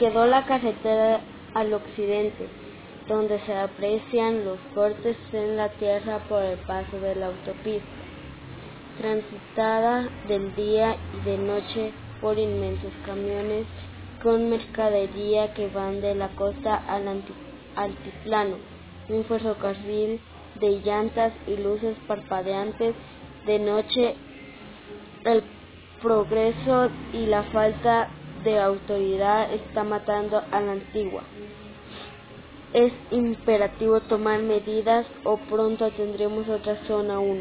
quedó la carretera al occidente, donde se aprecian los cortes en la tierra por el paso de la autopista, transitada del día y de noche por inmensos camiones con mercadería que van de la costa al altiplano, un ferrocarril de llantas y luces parpadeantes. De noche, el progreso y la falta de autoridad está matando a la antigua. Es imperativo tomar medidas o pronto tendremos otra zona 1.